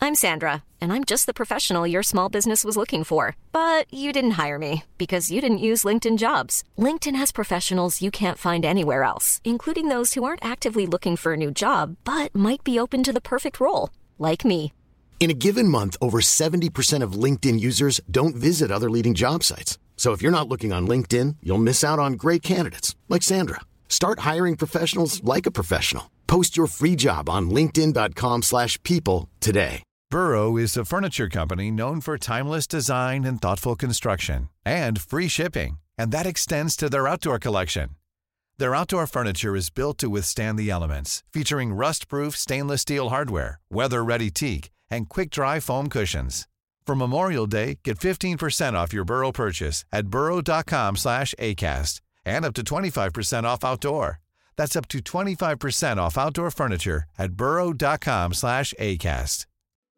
I'm Sandra, and I'm just the professional your small business was looking for. But you didn't hire me because you didn't use LinkedIn Jobs. LinkedIn has professionals you can't find anywhere else, including those who aren't actively looking for a new job, but might be open to the perfect role, like me. In a given month, over 70% of LinkedIn users don't visit other leading job sites. So if you're not looking on LinkedIn, you'll miss out on great candidates like Sandra. Start hiring professionals like a professional. Post your free job on linkedin.com/people today. Burrow is a furniture company known for timeless design and thoughtful construction and free shipping, and that extends to their outdoor collection. Their outdoor furniture is built to withstand the elements, featuring rust-proof stainless steel hardware, weather-ready teak, and quick-dry foam cushions. For Memorial Day, get 15% off your Burrow purchase at burrow.com/acast and up to 25% off outdoor. That's up to 25% off outdoor furniture at burrow.com/acast.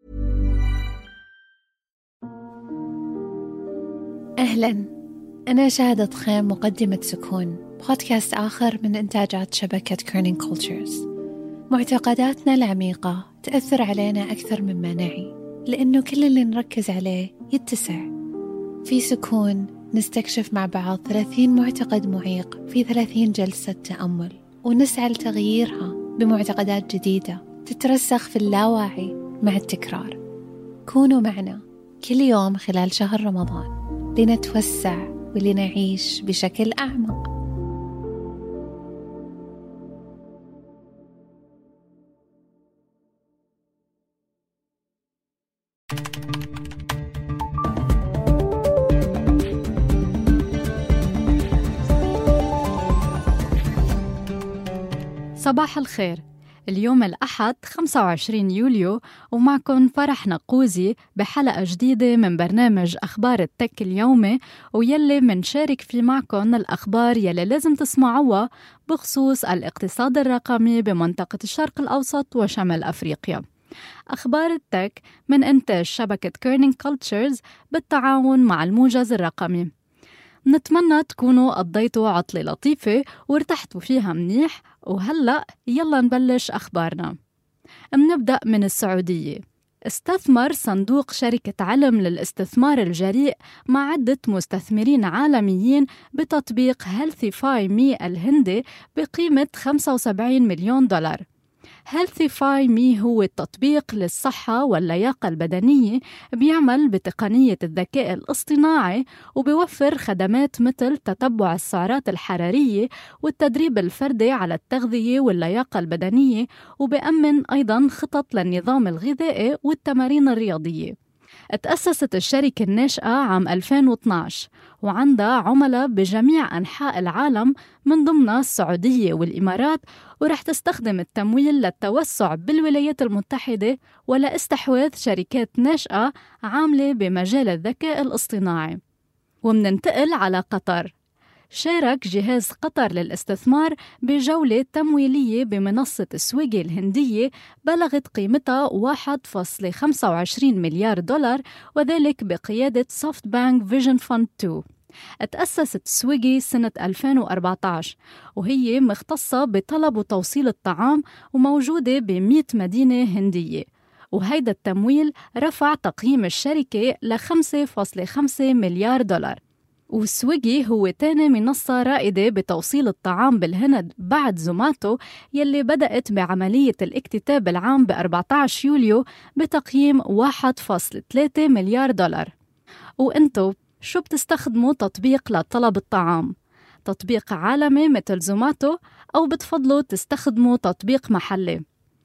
أهلاً، أنا شاهدة خيم مقدمة سكون، بودكاست آخر من إنتاجات شبكة كيرنينج كولتشرز. معتقداتنا العميقة تأثر علينا أكثر مما نعي، لأنه كل اللي نركز عليه يتسع. في سكون نستكشف مع بعض 30 معتقد معيق في 30 جلسة تأمل، ونسعى لتغييرها بمعتقدات جديدة تترسخ في اللاواعي مع التكرار. كونوا معنا كل يوم خلال شهر رمضان لنتوسع ولنعيش بشكل أعمق. صباح الخير. اليوم الأحد 25 يوليو ومعكم فرح نقوزي بحلقة جديدة من برنامج أخبار التك اليومي، ويلي منشارك فيه معكم الأخبار يلي لازم تسمعوها بخصوص الاقتصاد الرقمي بمنطقة الشرق الأوسط وشمال أفريقيا. أخبار التك من إنتاج شبكة كيرنينج كولتشرز بالتعاون مع الموجز الرقمي. نتمنى تكونوا قضيتوا عطلة لطيفة وارتحتوا فيها منيح، وهلأ يلا نبلش أخبارنا. منبدأ من السعودية. استثمر صندوق شركة علم للاستثمار الجريء مع عدة مستثمرين عالميين بتطبيق هيلثيفاي مي الهندي بقيمة $75 مليون. هيلثيفاي مي هو التطبيق للصحة واللياقة البدنية، بيعمل بتقنية الذكاء الاصطناعي وبيوفر خدمات مثل تتبع السعرات الحرارية والتدريب الفردي على التغذية واللياقة البدنية، وبيأمن أيضاً خطط للنظام الغذائي والتمارين الرياضية. تأسست الشركة الناشئة عام 2012 وعندها عملاء بجميع أنحاء العالم من ضمنها السعودية والإمارات، ورح تستخدم التمويل للتوسع بالولايات المتحدة ولاستحواذ شركات ناشئة عاملة بمجال الذكاء الاصطناعي. ومننتقل على قطر. شارك جهاز قطر للاستثمار بجولة تمويلية بمنصة سويجي الهندية بلغت قيمتها $1.25 مليار، وذلك بقيادة سوفت بانك فيجن فند 2. تأسست سويجي سنة 2014 وهي مختصة بطلب وتوصيل الطعام وموجودة ب100 مدينة هندية، وهيدا التمويل رفع تقييم الشركة ل$5.5 مليار. وسويجي هو تاني منصة رائدة بتوصيل الطعام بالهند بعد زوماتو يلي بدأت بعملية الاكتتاب العام ب14 يوليو بتقييم $1.3 مليار. وانتو شو بتستخدموا تطبيق لطلب الطعام؟ تطبيق عالمي مثل زوماتو أو بتفضلوا تستخدموا تطبيق محلي؟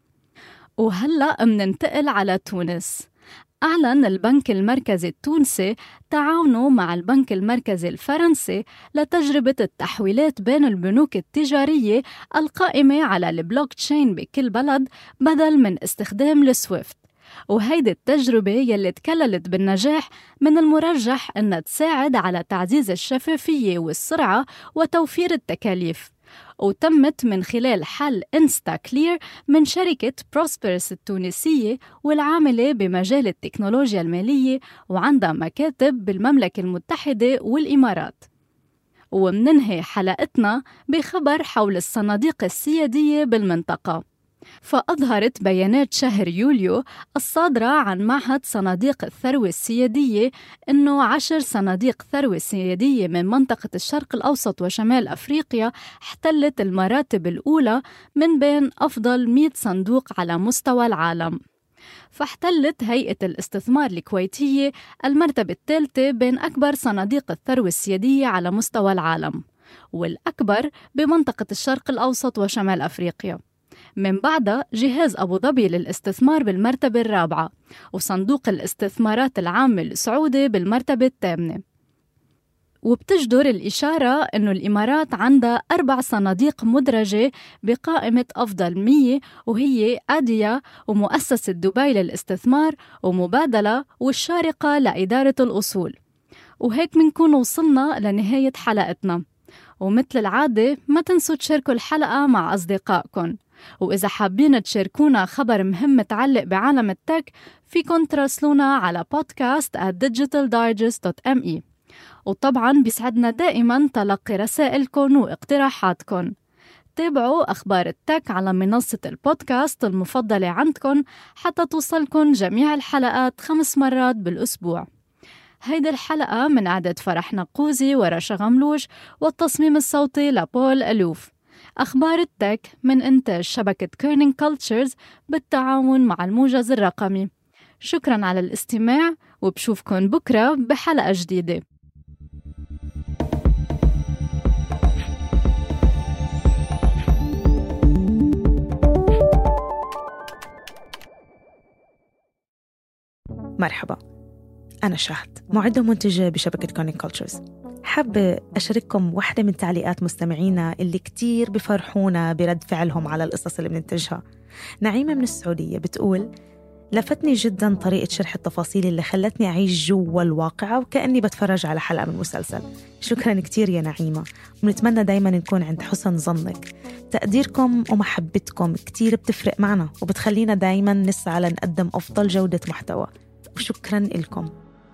وهلأ مننتقل على تونس. أعلن البنك المركزي التونسي تعاونه مع البنك المركزي الفرنسي لتجربة التحويلات بين البنوك التجارية القائمة على البلوك تشين بكل بلد بدل من استخدام السويفت. وهيدي التجربة يلي تكللت بالنجاح من المرجح أنها تساعد على تعزيز الشفافية والسرعة وتوفير التكاليف، وتمت من خلال حل إنستا كلير من شركة بروسبرس التونسية والعاملة بمجال التكنولوجيا المالية وعندها مكاتب بالمملكة المتحدة والإمارات. ومننهي حلقتنا بخبر حول الصناديق السيادية بالمنطقة. فأظهرت بيانات شهر يوليو الصادرة عن معهد صناديق الثروة السيادية أنه 10 صناديق ثروة سيادية من منطقة الشرق الأوسط وشمال أفريقيا احتلت المراتب الأولى من بين أفضل 100 صندوق على مستوى العالم. فاحتلت هيئة الاستثمار الكويتية المرتبة الثالثة بين أكبر صناديق الثروة السيادية على مستوى العالم، والأكبر بمنطقة الشرق الأوسط وشمال أفريقيا. من بعدها جهاز أبو ظبي للاستثمار بالمرتبة الرابعة، وصندوق الاستثمارات العامة السعودي بالمرتبة الثامنة. وبتجدر الإشارة أنه الإمارات عندها 4 صناديق مدرجة بقائمة أفضل 100، وهي آديا ومؤسسة دبي للاستثمار ومبادلة والشارقة لإدارة الأصول. وهيك منكون وصلنا لنهاية حلقتنا، ومثل العادة ما تنسوا تشاركوا الحلقة مع أصدقائكم، وإذا حابين تشاركونا خبر مهم متعلق بعالم التك فيكن تراسلونا على podcast@digitaldigest.me. وطبعاً بيسعدنا دائماً تلقي رسائلكم واقتراحاتكم. تابعوا أخبار التك على منصة البودكاست المفضلة عندكم حتى توصلكم جميع الحلقات 5 مرات بالأسبوع. هيدي الحلقة من إعداد فرح نقوزي ورشا غملوش، والتصميم الصوتي لبول ألوف. أخبار التك من إنتاج شبكة كيرنينج كولتشرز بالتعاون مع الموجز الرقمي. شكراً على الاستماع، وبشوفكن بكرة بحلقة جديدة. مرحبا، أنا شهد، معدة ومنتجة بشبكة كيرنينج كولتشرز. حابة أشارككم واحدة من تعليقات مستمعينا اللي كتير بفرحونا برد فعلهم على القصص اللي بننتجها. نعيمة من السعودية بتقول: لفتني جدا طريقة شرح التفاصيل اللي خلتني أعيش جوا الواقعة وكأني بتفرج على حلقة من مسلسل. شكرا كتير يا نعيمة، ونتمنى دايما نكون عند حسن ظنك. تقديركم ومحبتكم كتير بتفرق معنا وبتخلينا دايما نسعى لنقدم أفضل جودة محتوى، وشكرا لكم.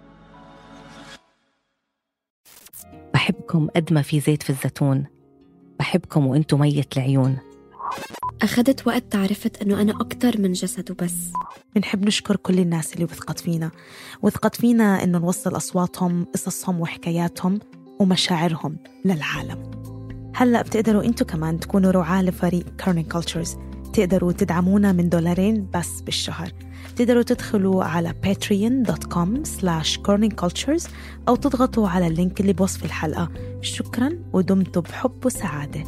بحبكم قد ما في زيت في الزيتون، بحبكم وانتو مية العيون. أخذت وقت تعرفت أنه أنا أكتر من جسد وبس. بنحب نشكر كل الناس اللي وثقت فينا إنه نوصل أصواتهم، قصصهم وحكاياتهم ومشاعرهم للعالم. هلأ بتقدروا أنتوا كمان تكونوا رعاة لفريق كيرنينج كولتشرز. تقدروا تدعمونا من $2 بس بالشهر. تقدروا تدخلوا على patreon.com/kerningcultures أو تضغطوا على اللينك اللي بوصف الحلقة. شكراً، ودمتوا بحب وسعادة.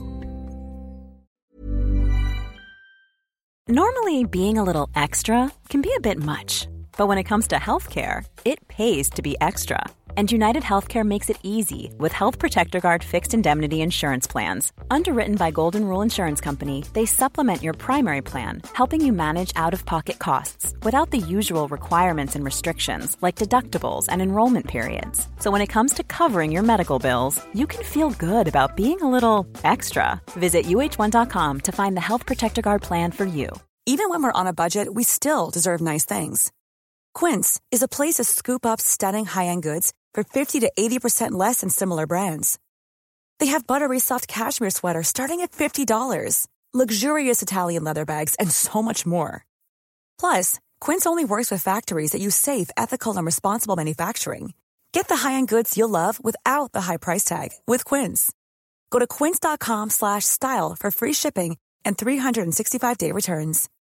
Normally, being a little extra can be a bit much, but when it comes to healthcare, it pays to be extra. And United Healthcare makes it easy with Health Protector Guard fixed indemnity insurance plans. Underwritten by Golden Rule Insurance Company, they supplement your primary plan, helping you manage out-of-pocket costs without the usual requirements and restrictions like deductibles and enrollment periods. So when it comes to covering your medical bills, you can feel good about being a little extra. Visit uh1.com to find the Health Protector Guard plan for you. Even when we're on a budget, we still deserve nice things. Quince is a place to scoop up stunning high-end goods for 50 to 80% less than similar brands. They have buttery soft cashmere sweaters starting at $50, luxurious Italian leather bags, and so much more. Plus, Quince only works with factories that use safe, ethical, and responsible manufacturing. Get the high-end goods you'll love without the high price tag with Quince. Go to quince.com/style for free shipping and 365-day returns.